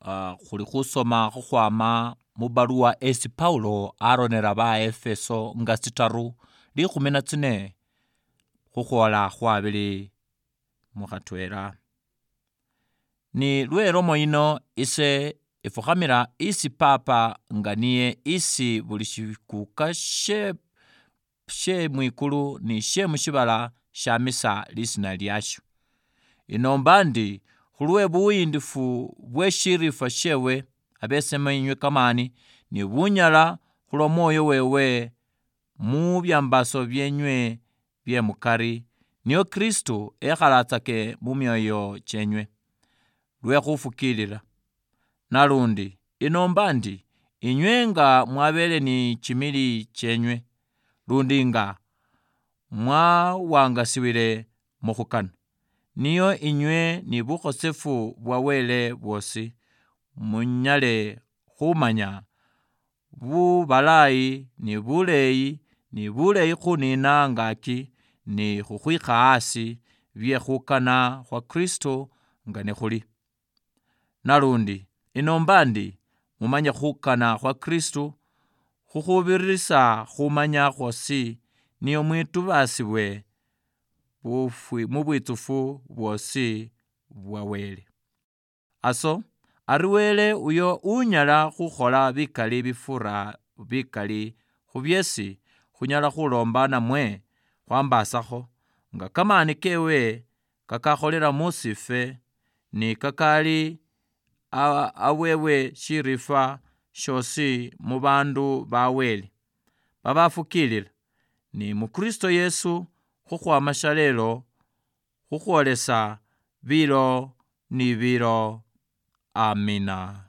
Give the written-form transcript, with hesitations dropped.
khuli khusoma khukhwama mubaruwa esi Paulo aronera ba Efeso nga 3:14 khukhola khwabili mukhatwela. Ni lwelomo yino ise ifukhamila isi Papa nga niye isi buli shikuka she mwikulu ni she mushibala shamisa lisina lyasho. Inomba ndi khulwe buyindifu bwe shirifa shewe abesema inywe kamani ni bunyala khulwa mwoyo wewe mu byambaso byenywe bye mukari niyo Kristo ekhalatsake mu myoyo chenywe lwe khufukilila. Nalundi inomba ndi inywe nga mwabele ni chimili chenywe lundi nga mwawangasiwile mukhukana niyo inywe ni bukhosefu bwa wele bwosi munyale khumanya bubalayi ni buleyi khunina angaki ni khukhwikha asi bye khukana khwa Kristo nga ne khuli. Nalundi inomba ndi mumanye khukana khwa Kristo khukhubirisa khumanya khwosi niyo mwitubasibwe mu bwitsufu bwosi bwa wele. Aso ari wele uyo unyala khukhola bikali bifura bikali khubyesi khunyala khulomba namwe khwambasakho nga kamani kewe kakakholela musife ni kakali awewe shirifa shosi mu bandu ba wele babafukilila ni mu Kristo Yesu khukhwamasha lelo khukhwolesa bilo ni bilo. Amina.